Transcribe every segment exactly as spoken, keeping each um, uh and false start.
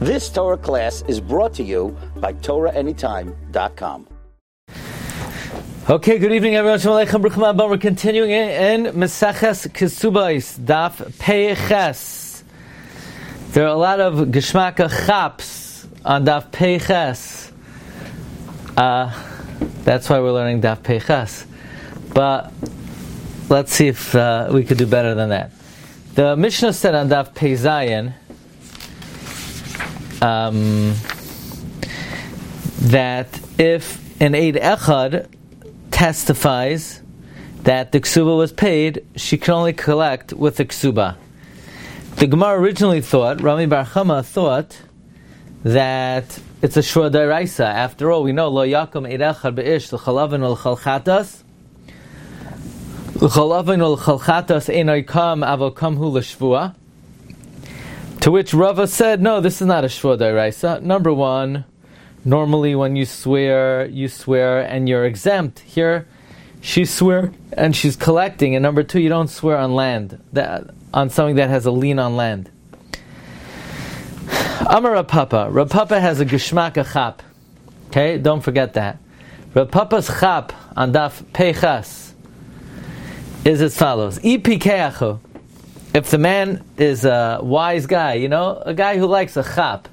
This Torah class is brought to you by Torah Anytime dot com. Okay, good evening, everyone. Shalom Aleichem, Bruchim Haba. We're continuing in Meseches Kesubos, Daf Pei Ches. There are a lot of Geschmacka Chaps on Daf Pei Ches. Uh, that's why we're learning Daf Pei Ches. But let's see if uh, we could do better than that. The Mishnah said on Daf Pei Zayin um, that if an Eid Echad testifies that the ksuba was paid, she can only collect with the ksuba. The Gemara originally thought, Rami Bar Chama thought, that it's a shua d'oraisa. After all, we know lo yakum eid echad beish l'chalavin l'chalchatas l'chalavin l'chalchatas einay kam avo kamhu l'shvua. To which Rava said, no, this is not a shua d'oraisa. Number one, normally when you swear, you swear and you're exempt. Here, she swear and she's collecting. And number two, you don't swear on land, that, on something that has a lien on land. Amar Rav Papa. Rav Papa has a Geschmacka Chap. Okay, don't forget that. Rav Papa's Chap on Daf Pei Ches is as follows. I pikeachu. If the man is a wise guy, you know, a guy who likes a Chap,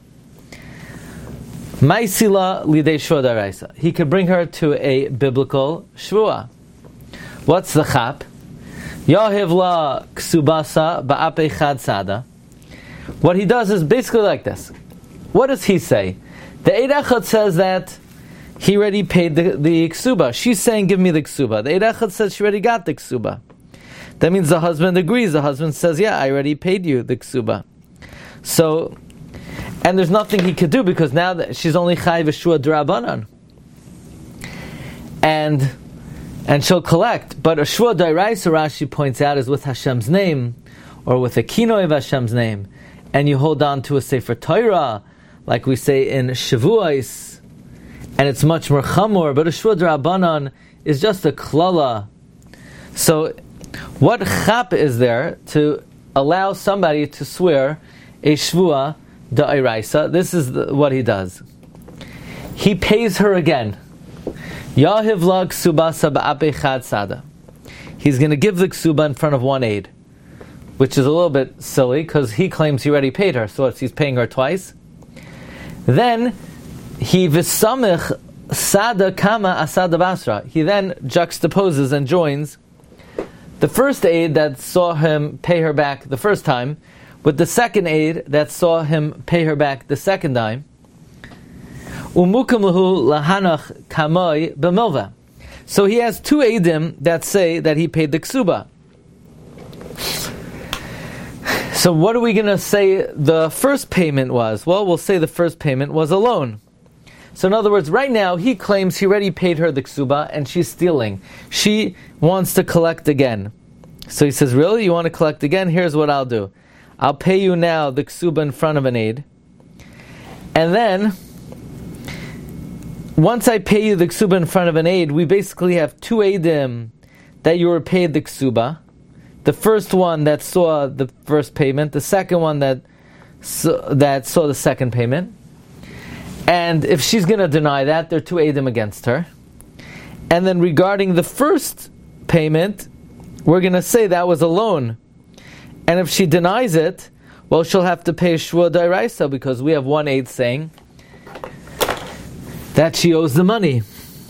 Maisila lidei shvua d'oraisa. He could bring her to a biblical shvua. What's the chap? Yahiv la ksubasa ba'apei chad sada. What he does is basically like this. What does he say? The Eid Echad says that he already paid the, the ksuba. She's saying, give me the ksuba. The Eid Echad says she already got the ksuba. That means the husband agrees. The husband says, yeah, I already paid you the ksuba. So, and there's nothing he could do because now that she's only chai v'shua d'Rabbanan, and and she'll collect. But a shua d'oraisa, Rashi points out, is with Hashem's name or with a kinoi of Hashem's name, and you hold on to a sefer Torah, like we say in Shavuos, and it's much more chamor. But a shua d'Rabbanan is just a klala. So, what chap is there to allow somebody to swear a shvua d'oraisa? This is the, what he does. He pays her again. Yahiv la ksubasa ba'apei chad sada. He's going to give the ksuba in front of one aid, which is a little bit silly because he claims he already paid her, so he's paying her twice. Then he v'samich sada kama asada basra. He then juxtaposes and joins the first aid that saw him pay her back the first time with the second aid that saw him pay her back the second time. Umukam lahu lahanach kamoi b'milva. So he has two eidim that say that he paid the ksuba. So what are we going to say the first payment was? Well, we'll say the first payment was a loan. So in other words, right now he claims he already paid her the ksuba and she's stealing. She wants to collect again. So he says, really? You want to collect again? Here's what I'll do. I'll pay you now the ksuba in front of an aid. And then, once I pay you the ksuba in front of an aid, we basically have two aidim that you were paid the ksuba. The first one that saw the first payment, the second one that saw, that saw the second payment. And if she's going to deny that, there are two aidim against her. And then regarding the first payment, we're going to say that was a loan. And if she denies it, well, she'll have to pay shvua d'oraisa because we have one aid saying that she owes the money.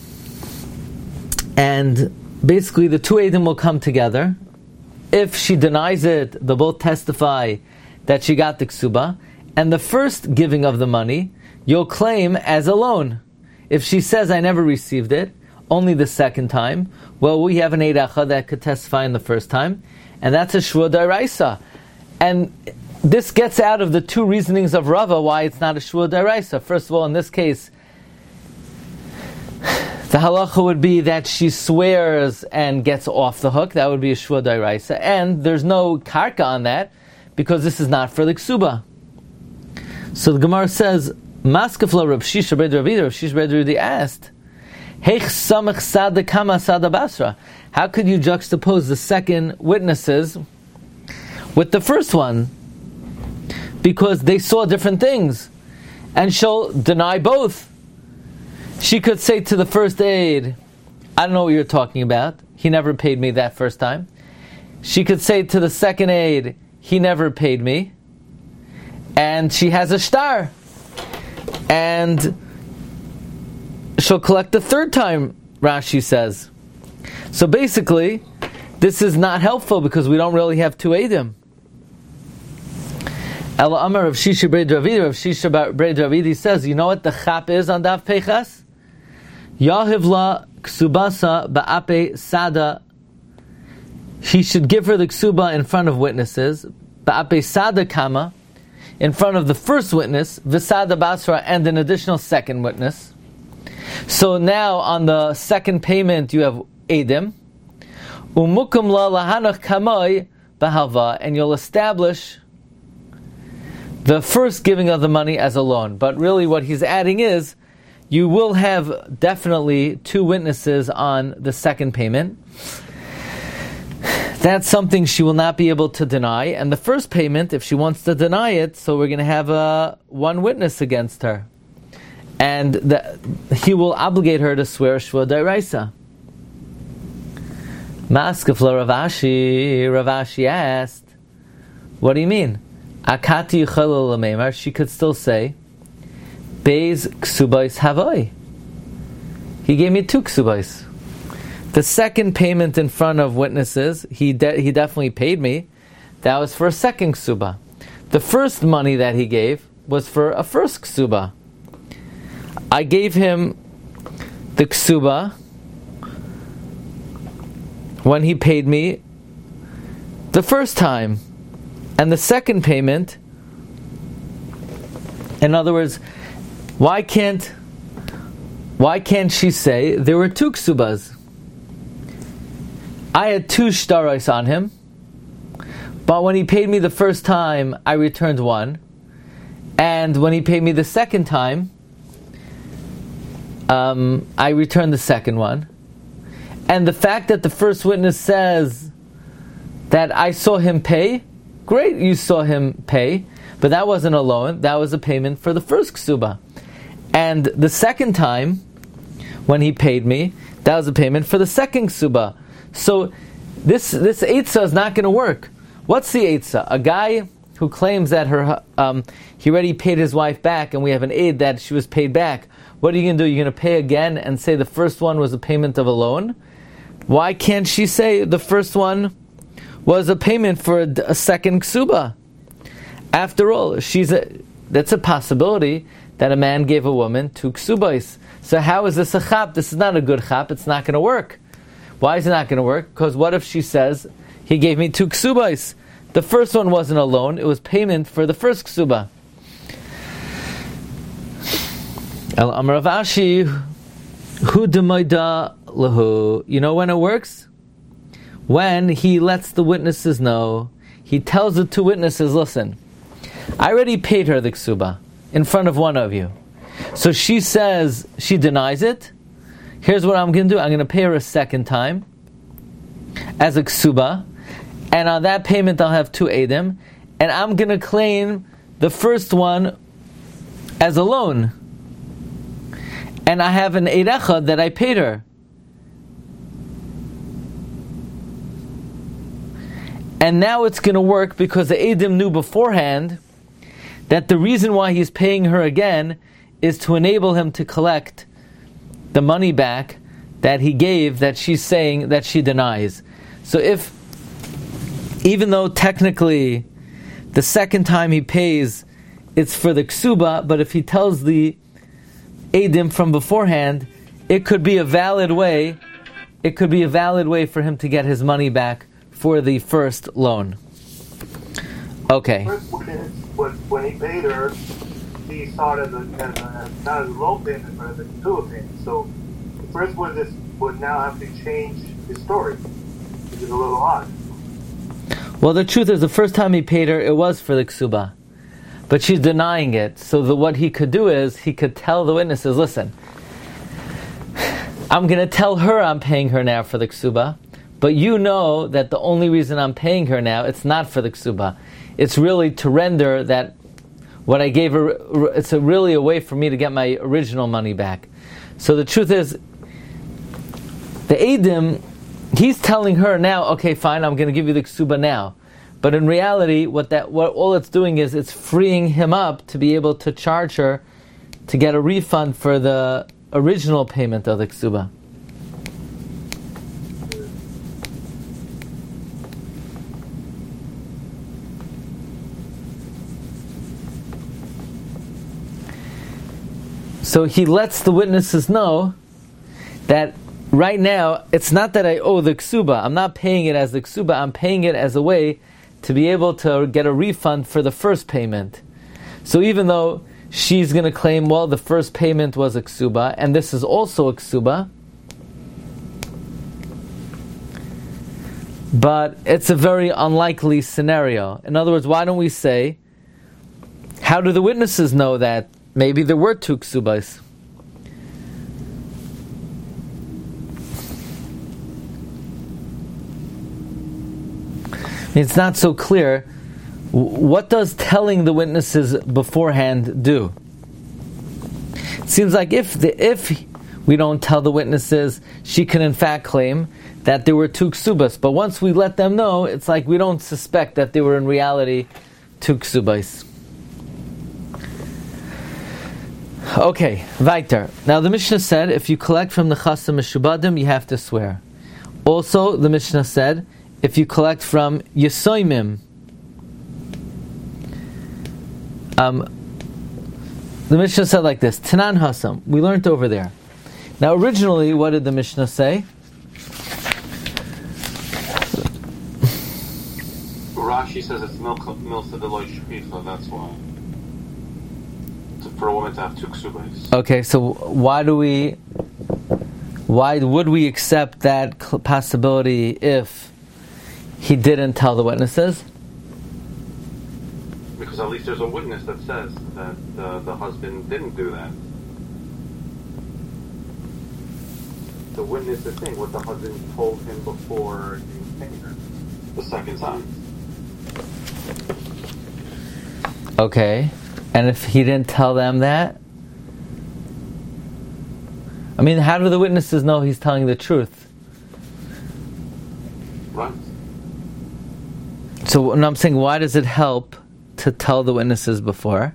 And basically the two aidim will come together. If she denies it, they'll both testify that she got the ksuba. And the first giving of the money, you'll claim as a loan. If she says, I never received it, only the second time, well, we have an Eid Echad that could testify in the first time, and that's a shvua d'oraisa. And this gets out of the two reasonings of Rava why it's not a shvua d'oraisa. First of all, in this case, the halacha would be that she swears and gets off the hook. That would be a shvua d'oraisa. And there's no karka on that because this is not for the ksuba. So the Gemara says, Maskefla Rav Shisha Bred Ravida, Rav Shisha Bred Ravida asked, Heich samach sada kama sada basra. How could you juxtapose the second witnesses with the first one? Because they saw different things. and she'll deny both. She could say to the first aid, I don't know what you're talking about. He never paid me that first time. She could say to the second aid, he never paid me. And she has a shtar. And she'll collect the third time, Rashi says. So basically, this is not helpful because we don't really have two Eidim. Ela Amar of Shisha Brei Dravidi, of Shisha Brei Dravidi says, you know what the chap is on Daf Peichas? Yahivla ksubasa ba'ape sada. He should give her the ksuba in front of witnesses. Ba'ape sada kama, in front of the first witness, v'sada basra, and an additional second witness. So now on the second payment you have edim. Umukum la lahanach kamoi b'halva, and you'll establish the first giving of the money as a loan. But really what he's adding is, you will have definitely two witnesses on the second payment. That's something she will not be able to deny. And the first payment, if she wants to deny it, so we're going to have uh, one witness against her. And the, he will obligate her to swear Shvua D'Oraisa. Maskefla Ravashi, Ravashi asked, what do you mean? Akati Yichalil L'meimar, she could still say, Beis ksubais havoi. He gave me two ksubais. The second payment in front of witnesses, he de- he definitely paid me. That was for a second ksuba. The first money that he gave was for a first ksuba. I gave him the ksuba when he paid me the first time. And the second payment, in other words, Why can't why can't she say there were two ksubas? I had two shtaros on him, but when he paid me the first time, I returned one. And when he paid me the second time, um, I returned the second one. And the fact that the first witness says that I saw him pay, great, you saw him pay, but that wasn't a loan, that was a payment for the first ksuba. And the second time, when he paid me, that was a payment for the second ksuba. So this this eitzah is not going to work. What's the eitzah? A guy who claims that her um, he already paid his wife back, and we have an aid that she was paid back. What are you going to do? You're going to pay again and say the first one was a payment of a loan? Why can't she say the first one was a payment for a, a second ksuba? After all, she's a, that's a possibility that a man gave a woman two ksubais. So how is this a chap? This is not a good chap. It's not going to work. Why is it not going to work? Because what if she says, he gave me two ksubais. The first one wasn't a loan. It was payment for the first ksuba. El Amar Ravashi, hu d'moida lahu. You know when it works? When he lets the witnesses know. He tells the two witnesses, listen, I already paid her the ksuba in front of one of you. So she says, she denies it. Here's what I'm going to do. I'm going to pay her a second time as a ksuba. And on that payment I'll have two edim. And I'm going to claim the first one as a loan. And I have an eid echad that I paid her. And now it's going to work because the edim knew beforehand that the reason why he's paying her again is to enable him to collect the money back that he gave, that she's saying that she denies. So if, even though technically the second time he pays, it's for the ksuba, but if he tells the edim from beforehand, it could be a valid way, it could be a valid way for him to get his money back for the first loan. Okay. When, when he paid her, he saw it as, a, as a, not as a loan payment, but as a ksuba payment. So the first one this would now have to change his story. Which is a little odd. Well, the truth is, the first time he paid her, it was for the ksuba. But she's denying it. So the, what he could do is, he could tell the witnesses, listen, I'm going to tell her I'm paying her now for the ksuba, but you know that the only reason I'm paying her now, it's not for the ksuba. It's really to render that what I gave her, it's a really a way for me to get my original money back. So the truth is, the Eidim, he's telling her now, okay, fine, I'm going to give you the ksuba now. But in reality, what that what all it's doing is it's freeing him up to be able to charge her to get a refund for the original payment of the ksuba. So he lets the witnesses know that right now, it's not that I owe the ksuba. I'm not paying it as the ksuba. I'm paying it as a way to be able to get a refund for the first payment. So even though she's going to claim, well, the first payment was a ksuba, and this is also a ksuba, but it's a very unlikely scenario. In other words, why don't we say, how do the witnesses know that maybe there were two ksubas? It's not so clear. What does telling the witnesses beforehand do? It seems like if the, if we don't tell the witnesses, she can in fact claim that there were two ksubas. But once we let them know, it's like we don't suspect that they were in reality two ksubas. Okay, weiter. Now the Mishnah said, if you collect from the chasam meshubadim, you have to swear. Also, the Mishnah said, if you collect from Yesoimim, um, the Mishnah said like this, Tanan Hasam, we learned over there. Now originally, what did the Mishnah say? Rashi says it's milsa deloy shpicha, that's why. To, for a woman to have two ksubas. Okay, so why do we, why would we accept that possibility if he didn't tell the witnesses? Because at least there's a witness that says that the, the husband didn't do that. The witness is saying what the husband told him before he came here the second time. Okay, and if he didn't tell them that? I mean, how do the witnesses know he's telling the truth? Right. So and I'm saying, why does it help to tell the witnesses before?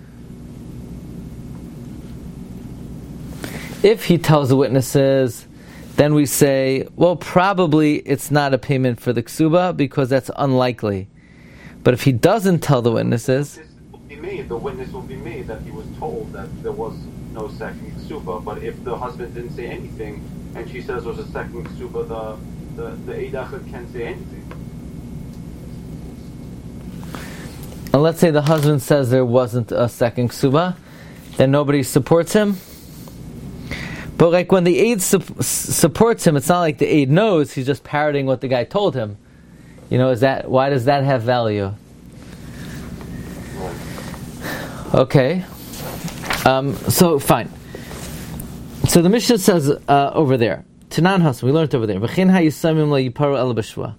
If he tells the witnesses, then we say, well, probably it's not a payment for the ksuba because that's unlikely. But if he doesn't tell the witnesses, This will be made, the witness will be made that he was told that there was no second ksuba. But if the husband didn't say anything and she says there's a second ksuba, the the the eidachid can't say anything. and let's say the husband says there wasn't a second ksuba, then nobody supports him. But like when the aide su- supports him, it's not like the aide knows, he's just parroting what the guy told him. You know, is that why does that have value? Okay. Um, so, fine. So the Mishnah says uh, over there, Tanan Hasan, we learned over there, V'chein ha'yisamim la'iparu el b'shua.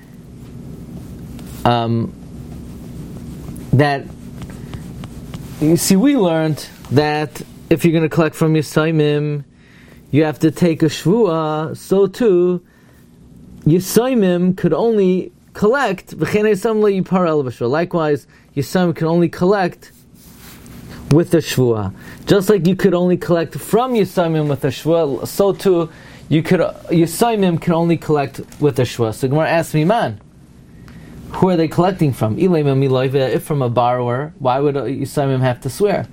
Um, that, you see, we learned that if you're going to collect from Yisaimim, you have to take a shvua. So too, Yisaimim could only collect. Likewise, Yisaimim can only collect with a shvua. Just like you could only collect from Yisaimim with a shvua, so too, you could Yisaimim can only collect with a shvua. So Gemara asks me, man, who are they collecting from? If from a borrower, why would Yisaimim have to swear?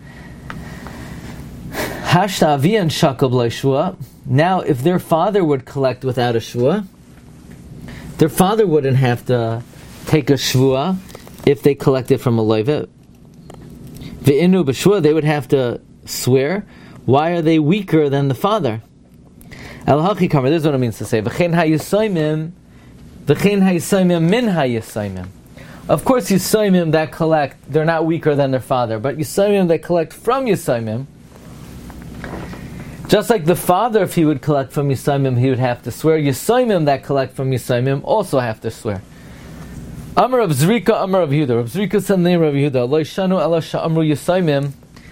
Now, if their father would collect without a shvua, their father wouldn't have to take a shvua if they collected from a loiva. Ve'inu b'shvua, they would have to swear. Why are they weaker than the father? Al-Hachi Kamar, this is what it means to say. V'chein ha'yisaimim, v'chein ha'yisaimim min ha'yisaimim. Of course, Yisaimim that collect, they're not weaker than their father, but Yisaimim that collect from Yisaimim, just like the father, if he would collect from Yisaimim, he would have to swear. Yisaimim that collect from Yisaimim also have to swear. Amar of Zrika, Amar of Yehuda. Rav Zrika said the name of Yehuda. Lo shanu ela sha'amru Yisaimim.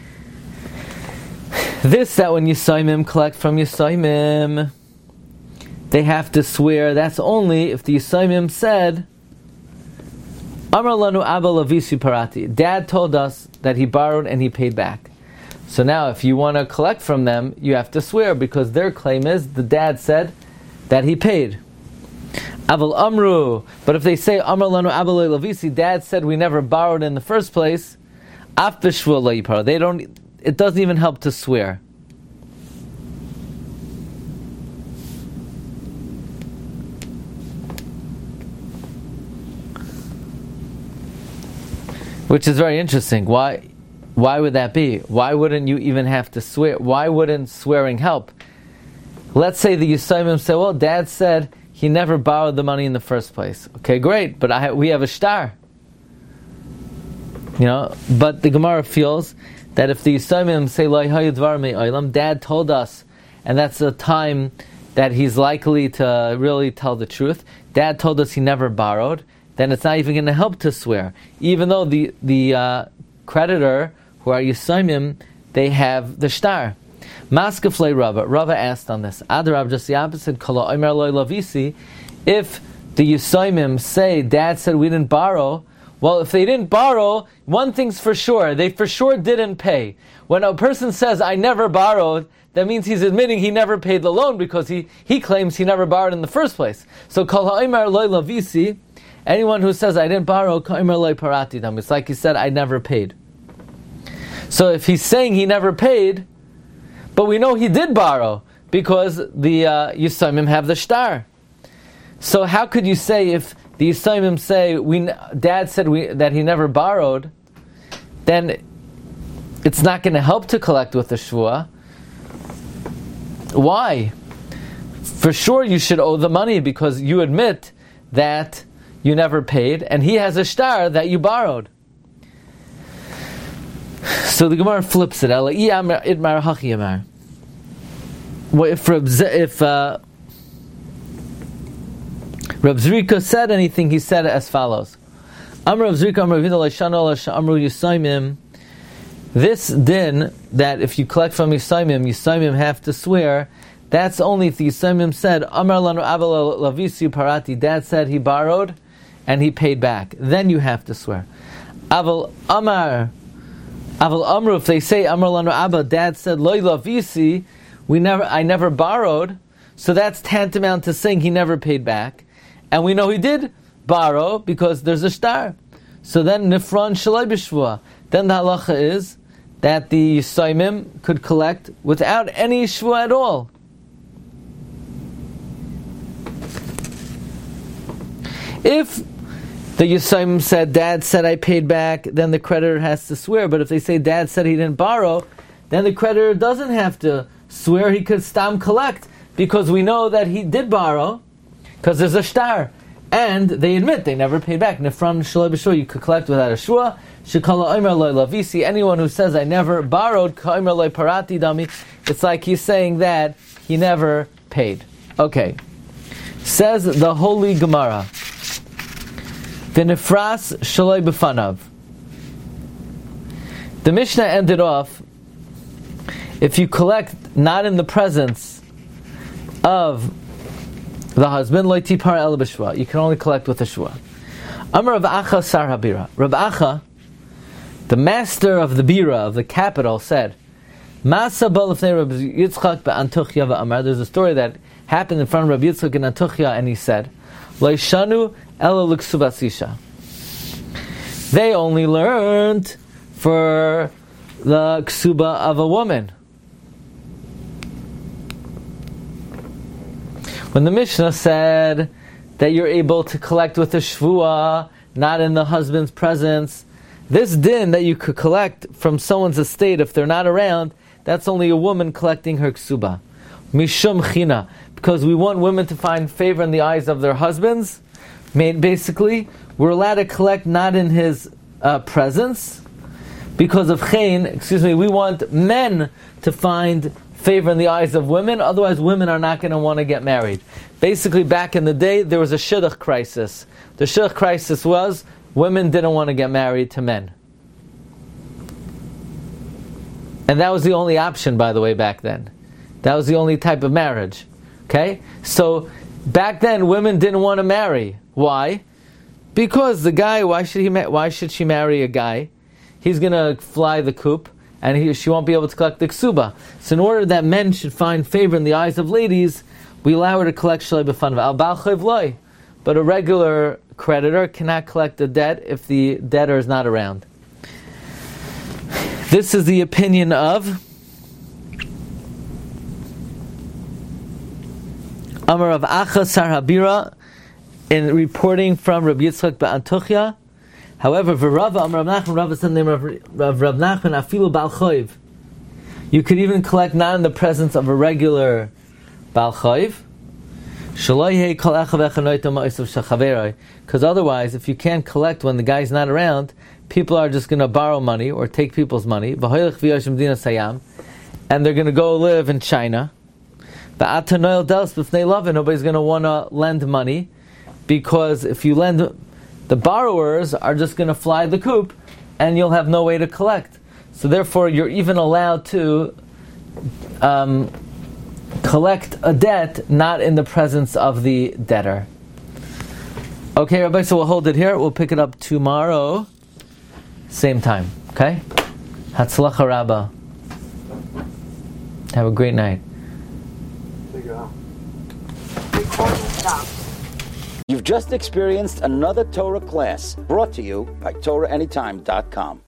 This, that when Yisaimim collect from Yisaimim, they have to swear. That's only if the Yisaimim said, Amar lanu abba lavisi parati. Dad told us that he borrowed and he paid back. So now if you want to collect from them, you have to swear, because their claim is the dad said that he paid. Aval amru. But if they say, Amar lanu abba lavisi, dad said we never borrowed in the first place, af b'shvua lo yiparo. They don't, it doesn't even help to swear. Which is very interesting. Why why would that be? Why wouldn't you even have to swear? Why wouldn't swearing help? Let's say the Yisaimim say, well, dad said he never borrowed the money in the first place. Okay, great, but I ha- we have a star. You know, but the Gemara feels that if the Yisaimim say, Lo hayu dvar me'olam, dad told us, and that's a time that he's likely to really tell the truth, dad told us he never borrowed, then it's not even going to help to swear. Even though the the uh, creditor, who are Yisaimim, they have the shtar. Maskefle Rava. Rava asked on this. Adarab, just the opposite. Kala omer loy lavisi. If the Yisaimim say, dad said we didn't borrow, well, if they didn't borrow, one thing's for sure, they for sure didn't pay. When a person says, I never borrowed, that means he's admitting he never paid the loan, because he, he claims he never borrowed in the first place. So kala omer loy lavisi, anyone who says, I didn't borrow, it's like he said, I never paid. So if he's saying he never paid, but we know he did borrow, because the uh, Yisaimim have the shtar. So how could you say, if the Yisaimim say, we, dad said we, that he never borrowed, then it's not going to help to collect with the shvuah? Why? For sure you should owe the money, because you admit that you never paid, and he has a shtar that you borrowed. So the Gemara flips it. Well, if Reb, if uh, Reb Zrika said anything, he said it as follows: Amar Reb Zrika, Amar Yehuda Leishanu Amru Yisaimim. This din that if you collect from Yisaimim, Yisaimim have to swear. That's only if the Yisaimim said, Amar lanu abba lavisi parati. Dad said he borrowed and he paid back. Then you have to swear. Aval Amar, Aval Amru. If they say Amar lanu Abba, dad said Lo lavisi, we never, I never borrowed. So that's tantamount to saying he never paid back, and we know he did borrow because there's a shtar. So then nifran shalai b'shvua. Then the halacha is that the Yisaimim could collect without any shvua at all. If the Yisaimim said, dad said I paid back, then the creditor has to swear. But if they say dad said he didn't borrow, then the creditor doesn't have to swear. He could stam collect, because we know that he did borrow, because there's a shtar. And they admit they never paid back. Nefram shalai b'shvua, you could collect without a shvua. Shekala omer loy lavisi, anyone who says I never borrowed, ka'omer loy parati dami, it's like he's saying that he never paid. Okay. Says the Holy Gemara, V'nefras shaloi b'fanav. The Mishnah ended off, if you collect not in the presence of the husband, lo tipar el b'shvua, you can only collect with a shvua. Amar Rav Acha Sar Habira. Rav Acha, the master of the bira, of the capital, said, Masa b'lefnei Rav Yitzchak be'Antochya v'amar. There's a story that happened in front of Rav Yitzchak in Antochya, and he said, Lo shanu ela l'ksubas isha. They only learned for the ksuba of a woman. When the Mishnah said that you're able to collect with a shvua, not in the husband's presence, this din that you could collect from someone's estate if they're not around, that's only a woman collecting her ksuba. Mishum china, because we want women to find favor in the eyes of their husbands. Basically, we're allowed to collect not in his uh, presence, because of chen, excuse me, we want men to find favor in the eyes of women, otherwise women are not going to want to get married. Basically, back in the day, there was a shidduch crisis. The shidduch crisis was, women didn't want to get married to men. And that was the only option, by the way, back then. That was the only type of marriage. Okay? So, back then, women didn't want to marry. Why? Because the guy, why should he? Ma- why should she marry a guy? He's going to fly the coop, and he, she won't be able to collect the ksuba. So in order that men should find favor in the eyes of ladies, we allow her to collect shalei b'fanav. Al bal chayv loy. But a regular creditor cannot collect the debt if the debtor is not around. This is the opinion of Amar Rav Acha Sar Habira in reporting from Rabbi Yitzchak be'Antochia. However, v'Rava Amar Rav Nachman, Rava said the name of Rav Rav Nachman, afilu bal chayv. You could even collect not in the presence of a regular bal chayv. Because otherwise, if you can't collect when the guy's not around, people are just going to borrow money or take people's money, and they're going to go live in China. Nobody's going to want to lend money, because if you lend, the borrowers are just going to fly the coop, and you'll have no way to collect. So therefore, you're even allowed to um, collect a debt not in the presence of the debtor. Okay, Rabbi, so we'll hold it here. We'll pick it up tomorrow, same time. Okay? Hatzlacha Rabbah. Have a great night. There you go. Recording stop. You've just experienced another Torah class brought to you by Torah Anytime dot com.